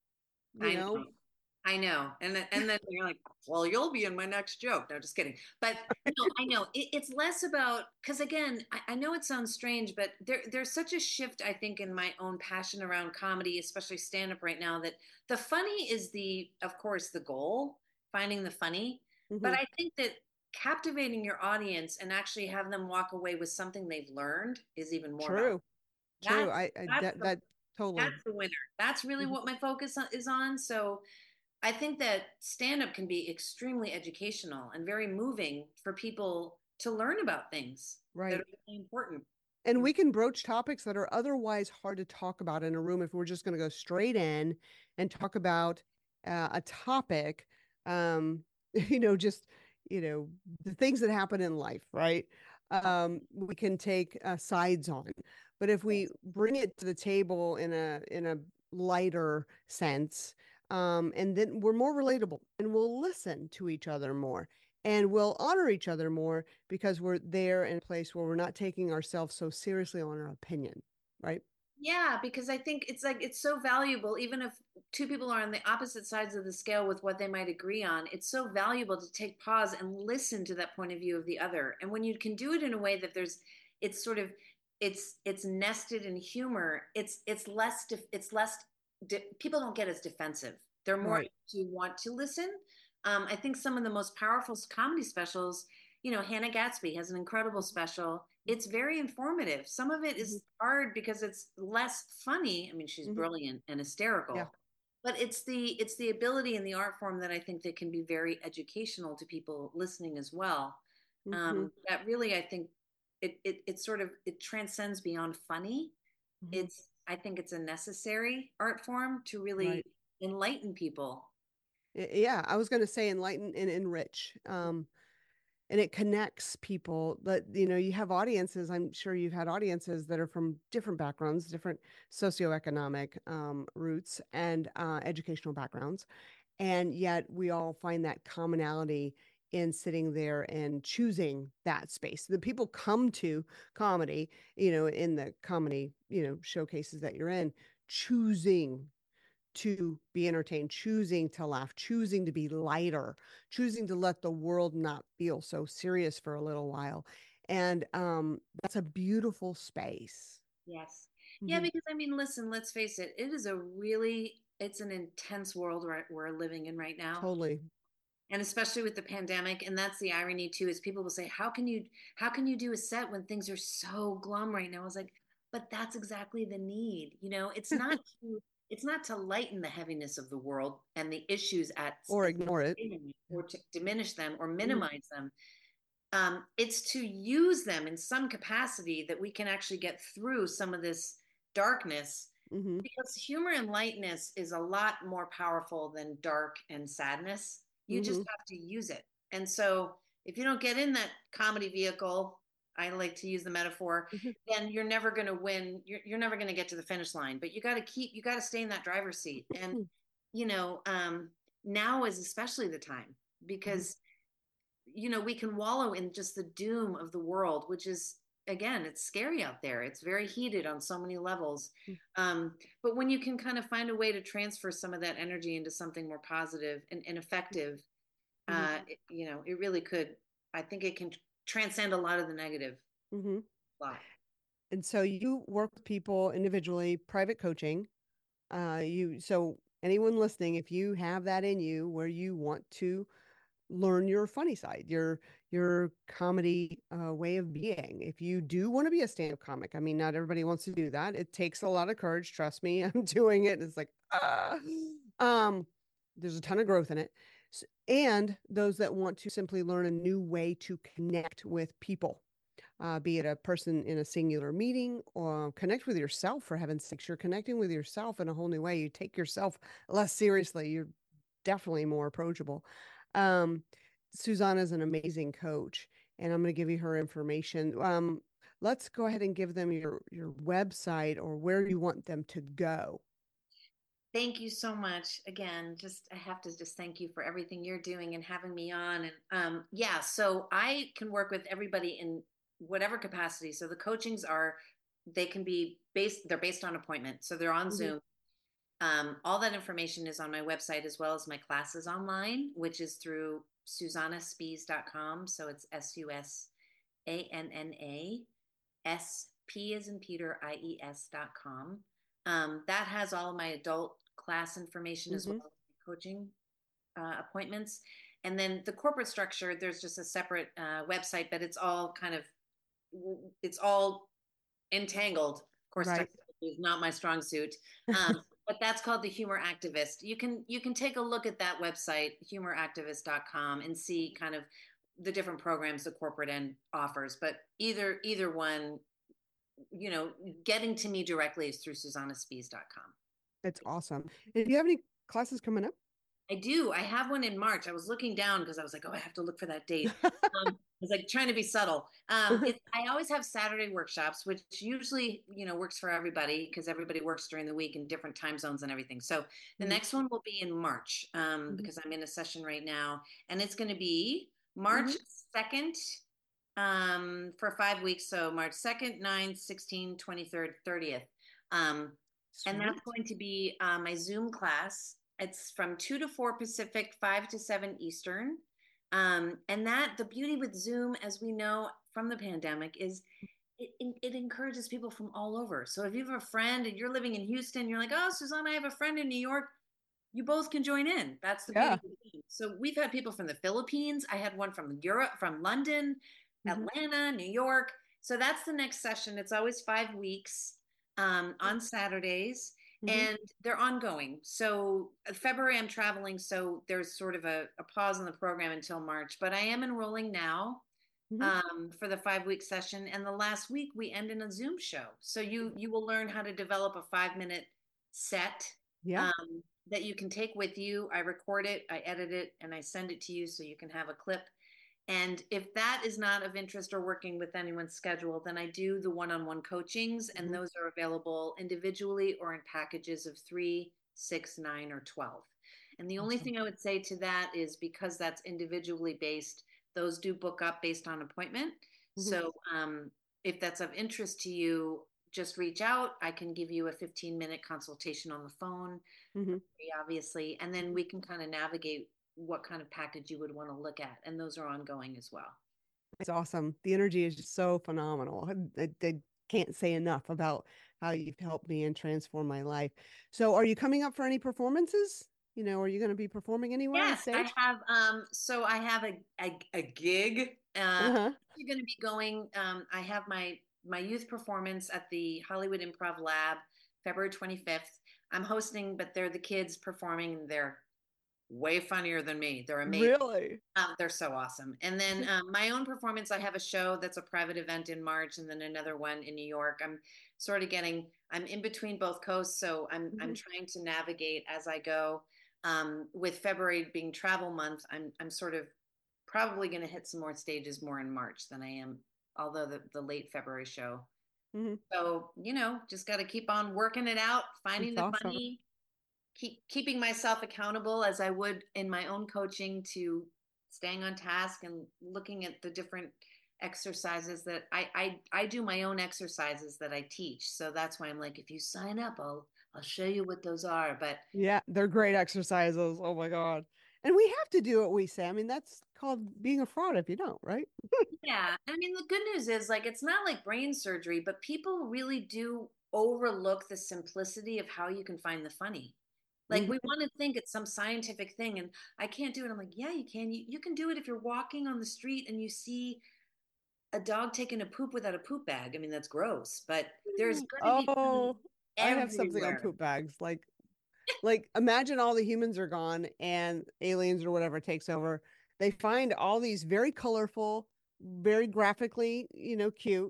[SPEAKER 1] you
[SPEAKER 2] I
[SPEAKER 1] know,
[SPEAKER 2] know. I know. And then, and then you're like, well, you'll be in my next joke. No, just kidding. But no, I know it, it's less about, because again, I, I know it sounds strange, but there, there's such a shift, I think, in my own passion around comedy, especially stand up right now, that the funny is the, of course, the goal, finding the funny. But
[SPEAKER 1] mhm.
[SPEAKER 2] I think that captivating your audience and actually have them walk away with something they've learned is even more valuable.
[SPEAKER 1] True. True.
[SPEAKER 2] That's,
[SPEAKER 1] I, I
[SPEAKER 2] that's
[SPEAKER 1] that
[SPEAKER 2] the,
[SPEAKER 1] that totally.
[SPEAKER 2] that's the winner. That's really
[SPEAKER 1] Mhm.
[SPEAKER 2] what my focus is on. So, I think that stand up can be extremely educational and very moving for people to learn about things that are
[SPEAKER 1] Right.
[SPEAKER 2] really important.
[SPEAKER 1] And we can broach topics that are otherwise hard to talk about in a room if we're just going to go straight in and talk about uh, a topic, um, you know, just, you know, the things that happen in life, right? Um, we can take uh, sides on. But if we bring it to the table in a in a lighter sense, um, and then we're more relatable and we'll listen to each other more and we'll honor each other more because we're there in a place where we're not taking ourselves so seriously on our opinion, right?
[SPEAKER 2] Yeah, because I think it's like it's so valuable, even if two people are on the opposite sides of the scale with what they might agree on, it's so valuable to take pause and listen to that point of view of the other. And when you can do it in a way that there's it's sort of it's it's nested in humor, it's it's less def, it's less de, people don't get as defensive. They're more
[SPEAKER 1] Right.
[SPEAKER 2] to want to listen. Um, I think some of the most powerful comedy specials, you know, Hannah Gatsby has an incredible special. It's very informative. Some of it
[SPEAKER 1] Mhm.
[SPEAKER 2] is hard because it's less funny. I mean, she's
[SPEAKER 1] Mhm.
[SPEAKER 2] brilliant and
[SPEAKER 1] Yeah.
[SPEAKER 2] hysterical, but it's the it's the ability and the art form that I think that can be very educational to people listening as well.
[SPEAKER 1] Hmm.
[SPEAKER 2] Um, that really, I think it, it it sort of it transcends beyond funny.
[SPEAKER 1] Hmm.
[SPEAKER 2] It's I think it's a necessary art form to really
[SPEAKER 1] Right.
[SPEAKER 2] enlighten people.
[SPEAKER 1] Yeah, I was going to say enlighten and enrich. Um, and it connects people. But you know, you have audiences. I'm sure you've had audiences that are from different backgrounds, different socioeconomic um, roots, and uh, educational backgrounds, and yet we all find that commonality in sitting there and choosing that space. The people come to comedy, you know, in the comedy, you know, showcases that you're in, choosing to be entertained, choosing to laugh, choosing to be lighter, choosing to let the world not feel so serious for a little while. And um, that's a beautiful space.
[SPEAKER 2] Yes. Yeah,
[SPEAKER 1] Mm-hmm.
[SPEAKER 2] because I mean, listen, let's face it, it is a really, it's an intense world right we're living in right now.
[SPEAKER 1] Totally.
[SPEAKER 2] And especially with the pandemic. And that's the irony too, is people will say, How can you how can you do a set when things are so glum right now? I was like, but that's exactly the need. You know, it's not to it's not to lighten the heaviness of the world and the issues at
[SPEAKER 1] Or ignore it.
[SPEAKER 2] or to diminish them or
[SPEAKER 1] Mm-hmm.
[SPEAKER 2] minimize them. Um, it's to use them in some capacity that we can actually get through some of this darkness,
[SPEAKER 1] Mm-hmm.
[SPEAKER 2] because humor and lightness is a lot more powerful than dark and sadness. You just
[SPEAKER 1] Mm-hmm.
[SPEAKER 2] have to use it. And so if you don't get in that comedy vehicle, I like to use the metaphor, then you're never going to win. You're, you're never going to get to the finish line, but you got to keep, you got to stay in that driver's seat. And, you know, um, now is especially the time, because you know, we can wallow in just the doom of the world, which is, again, it's scary out there. It's very heated on so many levels. Um, but when you can kind of find a way to transfer some of that energy into something more positive and, and effective,
[SPEAKER 1] Mm-hmm.
[SPEAKER 2] uh, it, you know, it really could. I think it can transcend a lot of the negative.
[SPEAKER 1] Mm-hmm.
[SPEAKER 2] A lot.
[SPEAKER 1] And so you work with people individually, private coaching. Uh, you so anyone listening, if you have that in you where you want to learn your funny side, your your comedy uh, way of being. If you do want to be a stand-up comic, I mean, not everybody wants to do that. It takes a lot of courage. Trust me, I'm doing it. And it's like, ah, um, there's a ton of growth in it. And those that want to simply learn a new way to connect with people, uh, be it a person in a singular meeting, or connect with yourself, for heaven's sakes. You're connecting with yourself in a whole new way. You take yourself less seriously. You're definitely more approachable. Um, Susanna is an amazing coach, and I'm going to give you her information. Um, let's go ahead and give them your your website or where you want them to go.
[SPEAKER 2] Thank you so much. Again, just I have to just thank you for everything you're doing and having me on. And um, yeah, so I can work with everybody in whatever capacity. So the coachings are, they can be based, they're based on appointment. So they're on
[SPEAKER 1] Mm-hmm.
[SPEAKER 2] Zoom. Um, all that information is on my website, as well as my classes online, which is through susanna spies dot com. So it's S U S A N N A S P as in Peter, I E S dot com. Um, that has all of my adult class information as
[SPEAKER 1] Mm-hmm.
[SPEAKER 2] well as coaching uh, appointments. And then the corporate structure, there's just a separate uh, website, but it's all kind of, it's all entangled. Of course,
[SPEAKER 1] Right.
[SPEAKER 2] technology is not my strong suit. Um, but that's called the Humor Activist. You can you can take a look at that website, humor activist dot com, and see kind of the different programs the corporate end offers. But either either one, you know, getting to me directly is through susanna spies dot com.
[SPEAKER 1] It's awesome. And do you have any classes coming up?
[SPEAKER 2] I do. I have one in March. I was looking down because I was like, oh, I have to look for that date. Um, I was like trying to be subtle. Um, it, I always have Saturday workshops, which usually, you know, works for everybody because everybody works during the week in different time zones and everything. So the
[SPEAKER 1] Mhm.
[SPEAKER 2] next one will be in March um,
[SPEAKER 1] Mhm.
[SPEAKER 2] because I'm in a session right now, and it's going to be March
[SPEAKER 1] Mhm.
[SPEAKER 2] second um, for five weeks. So March second, ninth, sixteenth, twenty-third, thirtieth. Um, and that's
[SPEAKER 1] Sweet.
[SPEAKER 2] going to be uh, my Zoom class. It's from two to four Pacific, five to seven Eastern. Um, and that the beauty with Zoom, as we know from the pandemic, is it, it encourages people from all over. So if you have a friend and you're living in Houston, you're like, oh, Susanna, I have a friend in New York. You both can join in. That's the beauty
[SPEAKER 1] Yeah.
[SPEAKER 2] of Zoom. So we've had people from the Philippines. I had one from Europe, from London,
[SPEAKER 1] Mhm.
[SPEAKER 2] Atlanta, New York. So that's the next session. It's always five weeks um, on Saturdays,
[SPEAKER 1] Mhm.
[SPEAKER 2] and they're ongoing. So uh, February, I'm traveling, so there's sort of a, a pause in the program until March. But I am enrolling now
[SPEAKER 1] Mhm.
[SPEAKER 2] um, for the five week session, and the last week we end in a Zoom show. So you you will learn how to develop a five minute set
[SPEAKER 1] Yeah.
[SPEAKER 2] um, that you can take with you. I record it, I edit it, and I send it to you so you can have a clip. And if that is not of interest or working with anyone's schedule, then I do the one on one coachings, and
[SPEAKER 1] Mhm.
[SPEAKER 2] those are available individually or in packages of three, six, nine, or twelve. And the only
[SPEAKER 1] Awesome.
[SPEAKER 2] thing I would say to that is because that's individually based, those do book up based on appointment.
[SPEAKER 1] Mhm.
[SPEAKER 2] So um, if that's of interest to you, just reach out. I can give you a fifteen minute consultation on the phone,
[SPEAKER 1] Mm-hmm.
[SPEAKER 2] obviously, and then we can kind of navigate what kind of package you would want to look at. And those are ongoing as well.
[SPEAKER 1] It's awesome. The energy is just so phenomenal. I, I, I can't say enough about how you've helped me and transformed my life. So, are you coming up for any performances? You know, are you going to be performing anywhere on
[SPEAKER 2] Yes, I
[SPEAKER 1] stage?
[SPEAKER 2] have. Um, so I have a a, a gig. Uh,
[SPEAKER 1] Uh-huh.
[SPEAKER 2] I'm going to be going. Um, I have my my youth performance at the Hollywood Improv Lab, February twenty-fifth. I'm hosting, but they're the kids performing, and they're way funnier than me. They're amazing.
[SPEAKER 1] Really?
[SPEAKER 2] Um, they're so awesome. And then um, my own performance, I have a show that's a private event in March, and then another one in New York. I'm sort of getting. I'm in between both coasts, so I'm I'm
[SPEAKER 1] Mhm.
[SPEAKER 2] trying to navigate as I go. Um, with February being travel month, I'm I'm sort of probably going to hit some more stages more in March than I am, although the, the late February show.
[SPEAKER 1] Mhm.
[SPEAKER 2] So, you know, just got to keep on working it out, finding
[SPEAKER 1] It's
[SPEAKER 2] the
[SPEAKER 1] awesome.
[SPEAKER 2] funny, keep keeping myself accountable as I would in my own coaching to staying on task and looking at the different exercises that I I I do my own exercises that I teach. So that's why I'm like, if you sign up, I'll I'll show you what those are. But
[SPEAKER 1] Yeah, they're great exercises. Oh my God. And we have to do what we say. I mean, that's called being a fraud if you don't, right?
[SPEAKER 2] yeah, I mean, the good news is like it's not like brain surgery, but people really do overlook the simplicity of how you can find the funny. Like we
[SPEAKER 1] Mhm.
[SPEAKER 2] want to think it's some scientific thing, and I can't do it. I'm like, yeah, you can. You, you can do it if you're walking on the street and you see a dog taking a poop without a poop bag. I mean, that's gross, but there's going to be funny
[SPEAKER 1] Oh, I have something on
[SPEAKER 2] everywhere.
[SPEAKER 1] poop bags. Like, like imagine all the humans are gone and aliens or whatever takes over. They find all these very colorful, very graphically, you know, cute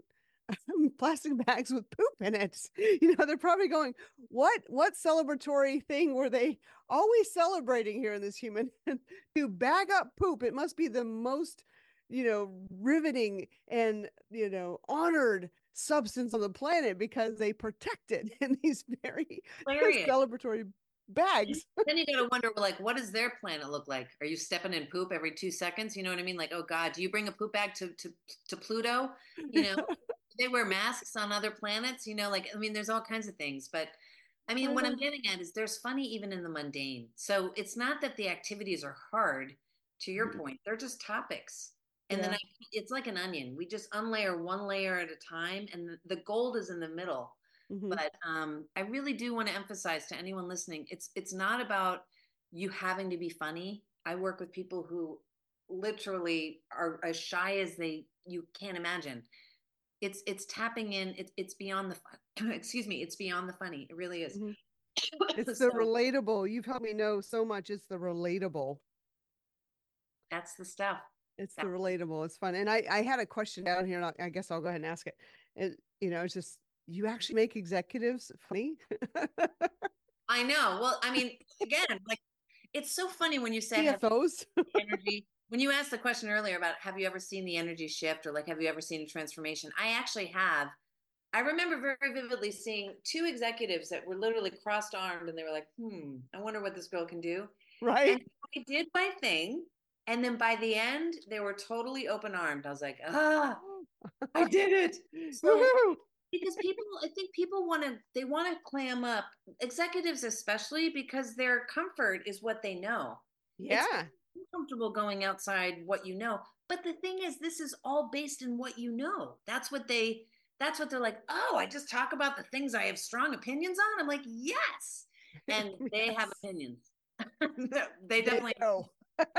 [SPEAKER 1] plastic bags with poop in it. You know, they're probably going, what what celebratory thing were they always celebrating here in this human to bag up poop? It must be the most, you know, riveting and, you know, honored substance on the planet because they protect it in these very
[SPEAKER 2] Hilarious.
[SPEAKER 1] celebratory bags.
[SPEAKER 2] Then you got to wonder, like, what does their planet look like? Are you stepping in poop every two seconds? You know what I mean? Like, oh God, do you bring a poop bag to to to Pluto? You know, they wear masks on other planets. You know, like I mean, there's all kinds of things. But I mean,
[SPEAKER 1] I
[SPEAKER 2] what I'm
[SPEAKER 1] know.
[SPEAKER 2] getting at is there's funny even in the mundane. So it's not that the activities are hard. To your
[SPEAKER 1] Mhm.
[SPEAKER 2] point, they're just topics. And then
[SPEAKER 1] Yeah.
[SPEAKER 2] I, it's like an onion. We just unlayer one layer at a time, and the, the gold is in the middle.
[SPEAKER 1] Hmm.
[SPEAKER 2] But um, I really do want to emphasize to anyone listening, it's it's not about you having to be funny. I work with people who literally are as shy as they you can't imagine. It's it's tapping in. It's it's beyond the fun. Excuse me. It's beyond the funny. It really is.
[SPEAKER 1] Hmm. It's the
[SPEAKER 2] So
[SPEAKER 1] relatable. You've helped me know so much. It's the relatable.
[SPEAKER 2] that's the stuff.
[SPEAKER 1] It's the
[SPEAKER 2] That's,
[SPEAKER 1] relatable. It's fun. And I, I had a question down here, and I, I guess I'll go ahead and ask it. It, you know, it's just you actually make executives funny.
[SPEAKER 2] I know. Well, I mean, again, like it's so funny when you say have
[SPEAKER 1] C F Os.
[SPEAKER 2] energy. When you asked the question earlier about have you ever seen the energy shift or like have you ever seen a transformation? I actually have. I remember very vividly seeing two executives that were literally crossed armed and they were like, hmm, I wonder what this girl can do. And
[SPEAKER 1] Right?
[SPEAKER 2] I did my thing. And then by the end, they were totally open armed. I was like, ah, I did it. So
[SPEAKER 1] Woohoo!
[SPEAKER 2] because people, I think people want to, they want to clam up, executives especially, because their comfort is what they know. It's
[SPEAKER 1] Yeah.
[SPEAKER 2] uncomfortable going outside what you know. But the thing is, this is all based in what you know. That's what they, that's what they're like, oh, I just talk about the things I have strong opinions on. I'm like, yes. And they have
[SPEAKER 1] Yes.
[SPEAKER 2] opinions. They
[SPEAKER 1] They
[SPEAKER 2] definitely,
[SPEAKER 1] know.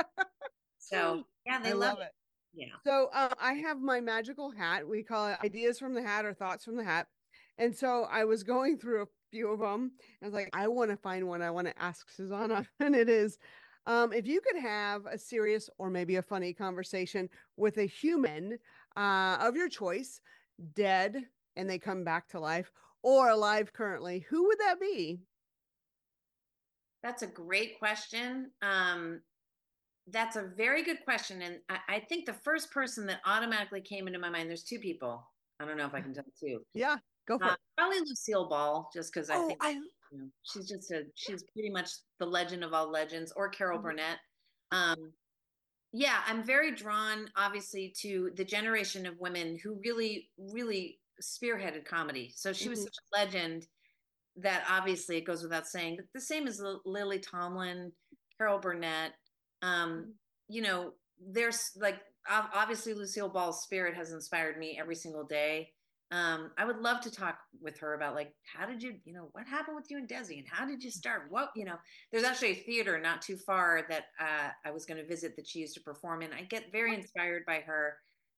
[SPEAKER 2] so yeah, they
[SPEAKER 1] I
[SPEAKER 2] love
[SPEAKER 1] love
[SPEAKER 2] it.
[SPEAKER 1] it.
[SPEAKER 2] Yeah.
[SPEAKER 1] So um, I have my magical hat. We call it ideas from the hat or thoughts from the hat. And so I was going through a few of them. I was like, I want to find one I want to ask Susanna. And it is, um, if you could have a serious or maybe a funny conversation with a human uh, of your choice, dead and they come back to life, or alive currently, who would that be?
[SPEAKER 2] That's a great question. Um, that's a very good question. And I, I think the first person that automatically came into my mind, there's two people. I don't know if I can tell two.
[SPEAKER 1] Yeah, go for
[SPEAKER 2] Uh,
[SPEAKER 1] it.
[SPEAKER 2] probably Lucille Ball, just because I
[SPEAKER 1] Oh,
[SPEAKER 2] think
[SPEAKER 1] I.
[SPEAKER 2] you know she's just a she's pretty much the legend of all legends, or Carol
[SPEAKER 1] Mhm.
[SPEAKER 2] Burnett. Um, yeah, I'm very drawn, obviously, to the generation of women who really, really spearheaded comedy. So she was
[SPEAKER 1] Mhm.
[SPEAKER 2] such a legend that obviously it goes without saying. The same as Lily Tomlin, Carol Burnett. Um,
[SPEAKER 1] Mhm.
[SPEAKER 2] you know, there's like obviously Lucille Ball's spirit has inspired me every single day. Um, I would love to talk with her about like how did you, you know, what happened with you and Desi, and how did you start? What, you know, there's actually a theater not too far that uh, I was going to visit that she used to perform in. I get very inspired by her.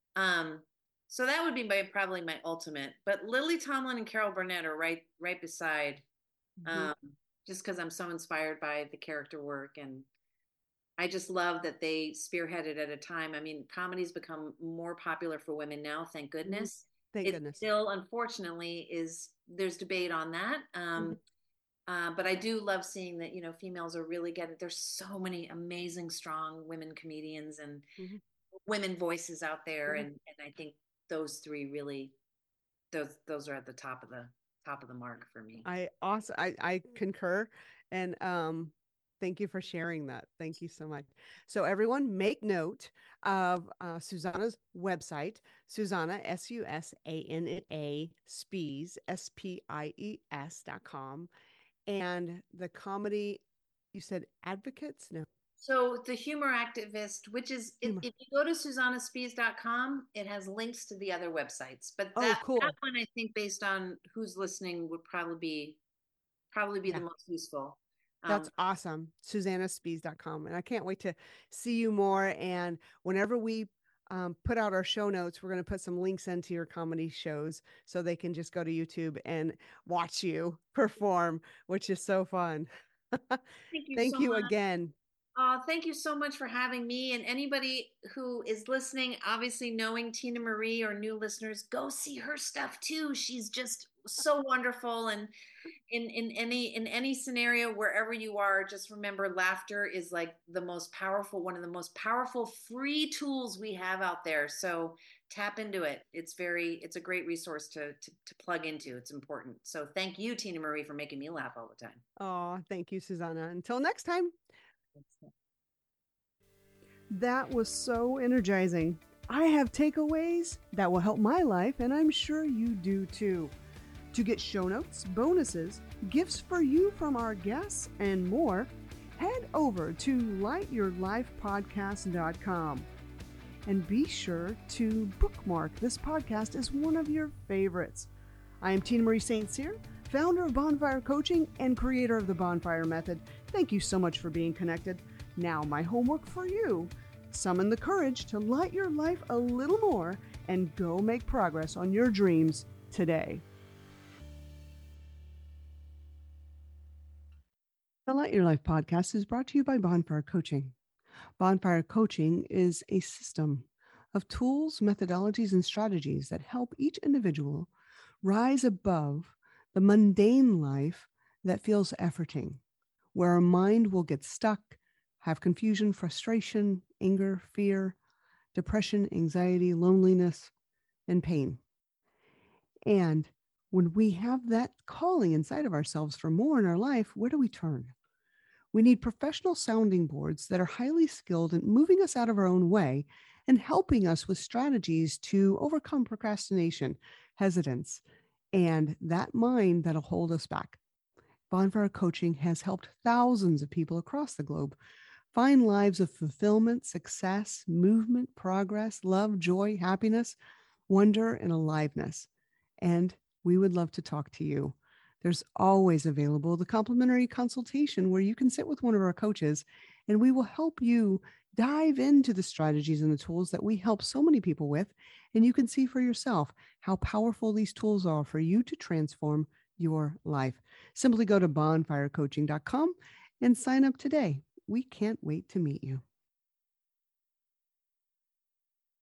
[SPEAKER 2] Um, so that would be my probably my ultimate. But Lily Tomlin and Carol Burnett are right right beside,
[SPEAKER 1] Mhm.
[SPEAKER 2] um, just because I'm so inspired by the character work, and I just love that they spearheaded at a time. I mean, comedy's become more popular for women now, thank
[SPEAKER 1] Mhm.
[SPEAKER 2] goodness.
[SPEAKER 1] Thank
[SPEAKER 2] It
[SPEAKER 1] goodness.
[SPEAKER 2] still, unfortunately, is there's debate on that. Um,
[SPEAKER 1] Mhm.
[SPEAKER 2] uh, but I do love seeing that, you know, females are really getting, there's so many amazing, strong women comedians and
[SPEAKER 1] Mhm.
[SPEAKER 2] women voices out there.
[SPEAKER 1] Mhm.
[SPEAKER 2] And, and I think those three really, those, those are at the top of the top of the mark for me.
[SPEAKER 1] I also I, I concur, and um thank you for sharing that. Thank you so much. So everyone make note of uh, Susanna's website, Susanna, S U S A N A, Spies, S P I E S dot com. And the comedy, you said advocates? No,
[SPEAKER 2] So the humor activist, which is if,
[SPEAKER 1] humor.
[SPEAKER 2] if you go to susanna spies dot com, it has links to the other websites. But
[SPEAKER 1] Oh,
[SPEAKER 2] that that
[SPEAKER 1] cool.
[SPEAKER 2] one I think based on who's listening would probably be probably be the
[SPEAKER 1] Yeah.
[SPEAKER 2] most useful. Um,
[SPEAKER 1] That's awesome. Susanna Spies dot com. And I can't wait to see you more. And whenever we um, put out our show notes, we're going to put some links into your comedy shows so they can just go to YouTube and watch you perform, which is so fun.
[SPEAKER 2] thank you
[SPEAKER 1] Thank
[SPEAKER 2] so
[SPEAKER 1] you
[SPEAKER 2] much.
[SPEAKER 1] again.
[SPEAKER 2] Uh, thank you so much for having me. And anybody who is listening, obviously knowing Tina Marie or new listeners, go see her stuff too. She's just so wonderful. And in in any in any scenario, wherever you are, just remember laughter is like the most powerful, one of the most powerful free tools we have out there. So tap into it. It's very it's a great resource to to, to plug into. It's important. So thank you, Tina Marie, for making me laugh all the time.
[SPEAKER 1] Oh, thank you, Susanna. Until next time. That was so energizing. I have takeaways that will help my life, and I'm sure you do too. To get show notes, bonuses, gifts for you from our guests, and more, head over to light your life podcast dot com. And be sure to bookmark this podcast as one of your favorites. I am Tina Marie Saint Cyr, founder of Bonfire Coaching and creator of the Bonfire Method. Thank you so much for being connected. Now, my homework for you: summon the courage to light your life a little more and go make progress on your dreams today. The Light Your Life podcast is brought to you by Bonfire Coaching. Bonfire Coaching is a system of tools, methodologies, and strategies that help each individual rise above the mundane life that feels efforting, where our mind will get stuck, have confusion, frustration, anger, fear, depression, anxiety, loneliness, and pain. And when we have that calling inside of ourselves for more in our life, where do we turn? We need professional sounding boards that are highly skilled in moving us out of our own way and helping us with strategies to overcome procrastination, hesitance, and that mind that'll hold us back. Bonfire Coaching has helped thousands of people across the globe find lives of fulfillment, success, movement, progress, love, joy, happiness, wonder, and aliveness. And we would love to talk to you. There's always available the complimentary consultation where you can sit with one of our coaches and we will help you dive into the strategies and the tools that we help so many people with. And you can see for yourself how powerful these tools are for you to transform your life. Simply go to bonfire coaching dot com and sign up today. We can't wait to meet you.